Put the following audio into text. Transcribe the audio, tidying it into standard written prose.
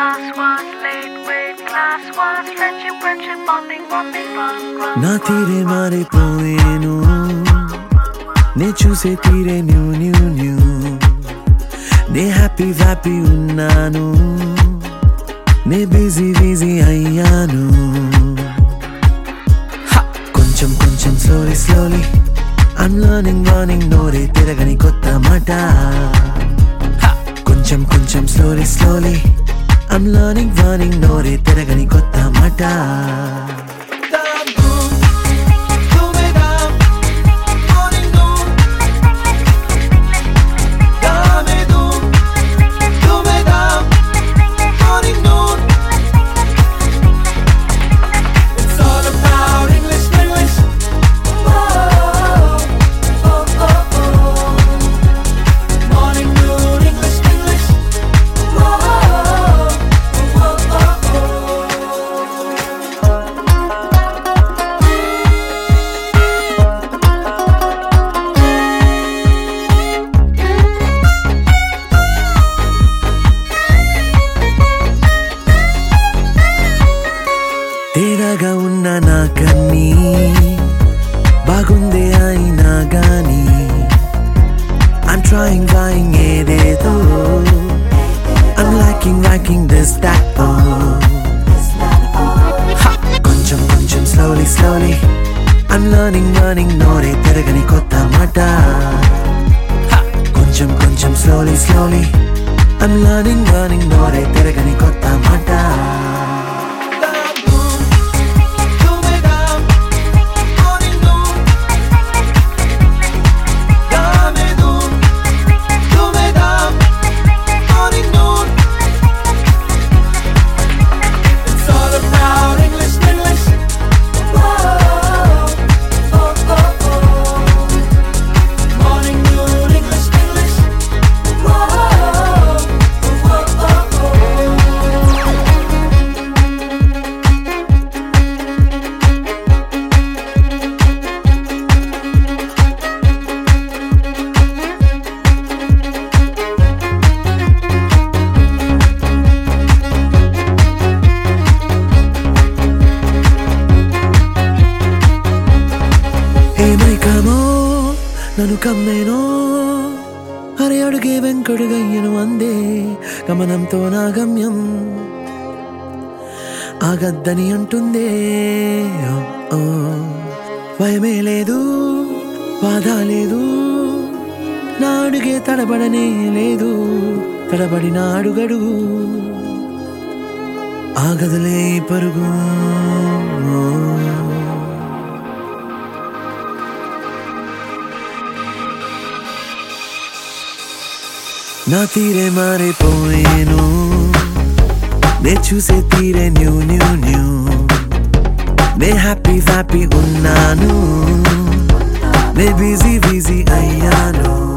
Class was late with class was friendship bonding fun. నా తీరే మారిపోయేను నే చూసే తీరే న్యూ నే హ్యాపీ ఉన్నాను నే బిజీ అయ్యాను కొంచెం slowly I'm learning నోరే తిరగని కొత్త మాట కొంచెం slowly I'm learning నోరే తిరగని కొత్త మాట తేడాగా ఉన్న నాకన్నీ బాగుందే అయినా గాని I'm trying ఏదేదో I'm liking this that కొంచెం slowly I'm learning నోరే తిరగని కొత్త మాట కొంచెం slowly I'm learning నోరే తిరగని కొత్త మాట నన్ను కమ్మేనో అరే అడుగే వెంకడుగయ్యను అందే గమనంతో నా గమ్యం ఆగద్దని అంటుందే భయమే లేదు బాధ లేదు నా అడుగే తడబడనే లేదు తడబడిన అడుగడుగు ఆగదులే పరుగు నా తీరే మారిపోయేను నే చూసే తీరే న్యూ నే హ్యాపీ ఉన్నాను నే బిజీ అయ్యాను